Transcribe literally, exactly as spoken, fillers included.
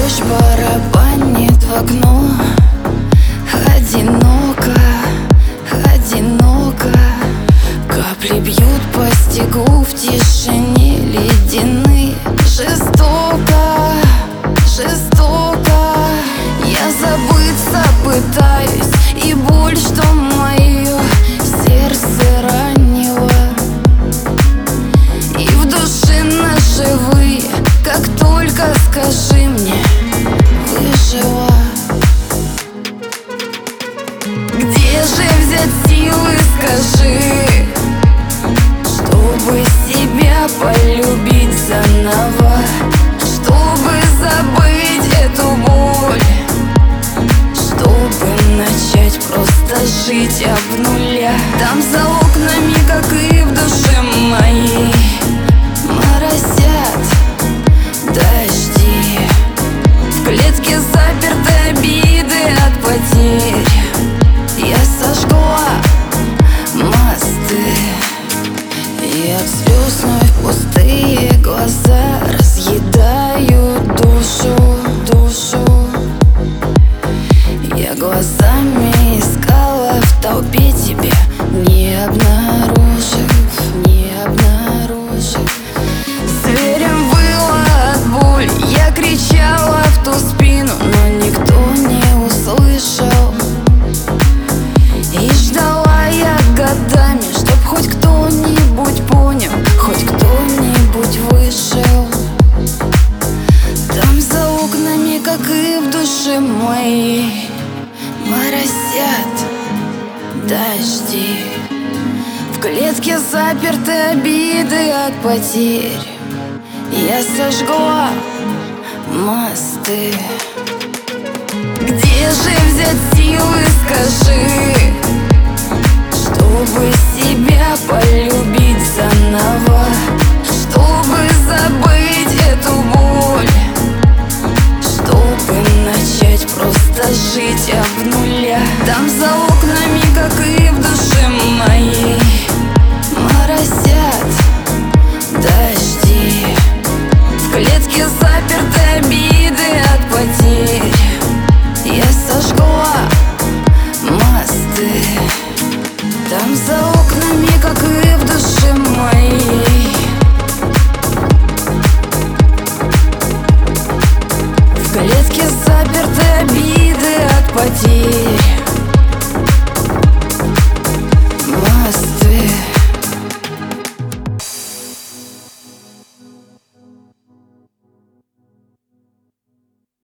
Дождь барабанит в окно. Одиноко, одиноко. Капли бьют по стеклу в тишине ледяной. Жестоко, жестоко. Я забыться пытаюсь, и боль, что мое сердце ранило, и в душе ножевые, как только скажи мне, выжила. Где же взять силы, скажи, чтобы себя полюбить заново, чтобы забыть эту боль, чтобы начать просто жить об нуля. Там за окнами, как и в душе моей, моросят дожди. В клетке заперты обиды от потерь. Я сожгла мосты, и от слез вновь пустые глаза разъедают душу, душу. Я глазами искала в толпе тебя, не обнаружив, не обнаружив. Зверем выла от боли, я кричала в ту спину, но никто не услышал. И ждала я годами, чтоб хоть кто-нибудь понял, хоть кто-нибудь вышел. Там за окнами, как и в душе моей, моросят дожди. В клетке заперты обиды от потерь. Я сожгла мосты. Где же взять силы, скажи, чтобы себя полюбить заново, чтобы забыть эту боль, чтобы начать просто жить об нуля. Там за окнами, как и в душе моей, моросят дожди. В клетке заперты обиды от потерь. Я сожгла мосты. Там за окнами, как и в душе моей, в клетке заперты обиды от потерь.